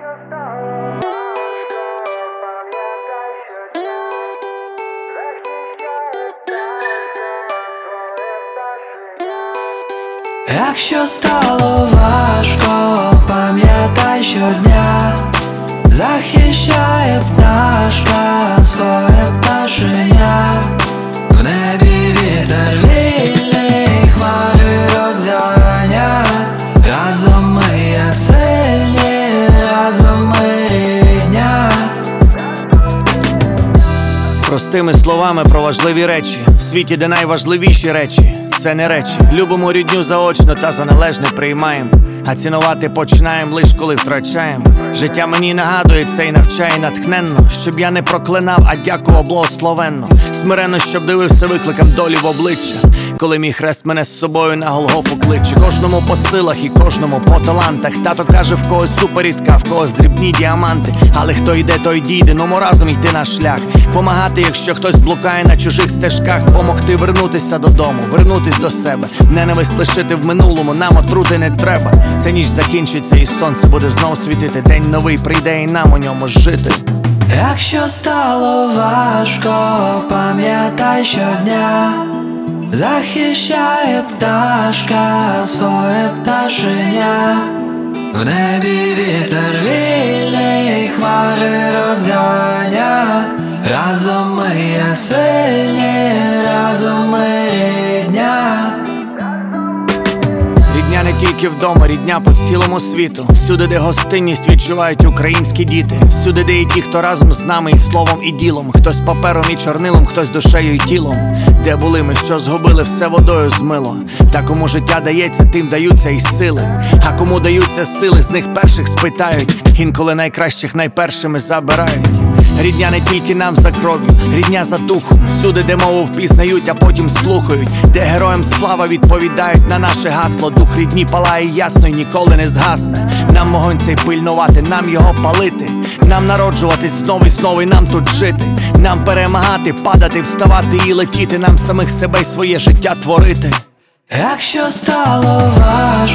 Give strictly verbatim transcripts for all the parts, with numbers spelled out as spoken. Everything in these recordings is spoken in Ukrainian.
Якщо стало важко, пам'ятай щодня, захищає пташка своє пташеня. В небі вітер вільний, хмари розганяє. Разом ми є сильні, разом ми рідня. Простими словами про важливі речі в світі, де найважливіші речі це не речі. Любимо рідню заочно та за належне приймаємо, а цінувати починаєм лиш коли втрачаєм. Життя мені нагадує це і навчає натхненно, щоб я не проклинав, а дякував благословенно. Смиренно, щоб дивився викликам долі в обличчя, коли мій хрест мене з собою на Голгофу кличе. Кожному по силах і кожному по талантах. Тато каже, в когось суперрідка, в когось дрібні діаманти. Але хто йде, той дійде, ну мо разом йти наш шлях. Помагати, якщо хтось блукає на чужих стежках. Помогти вернутися додому, вернутись до себе. Ненависть лишити в минулому, нам отрути не треба. Ця ніч закінчиться і сонце буде знов світити. День новий прийде і нам у ньому жити. Якщо стало важко, пам'ятай щодня, захищає пташка своє пташеня. В небі вітер вільний, хмари розганяє. Разом ми є сильні, разом ми рідня. Рідня не тільки вдома, рідня по цілому світу. Всюди, де гостинність відчувають українські діти. Всюди, де і ті, хто разом з нами і словом, і ділом. Хтось папером і чорнилом, хтось душею і тілом. Де були ми, що згубили, все водою змило. Та кому життя дається, тим даються і сили. А кому даються сили, з них перших спитають. Інколи найкращих найпершими забирають. Рідня не тільки нам за кров'ю, рідня за духом. Всюди, де мову впізнають, а потім слухають. Де героям слава відповідають на наше гасло. Дух рідні палає ясно й ніколи не згасне. Нам вогонь цей пильнувати, нам його палити. Нам народжуватись знову і знову і нам тут жити. Нам перемагати, падати, вставати і летіти. Нам самих себе й своє життя творити. Якщо стало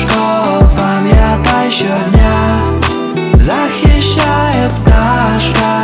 важко, пам'ятай щодня, захищає пташка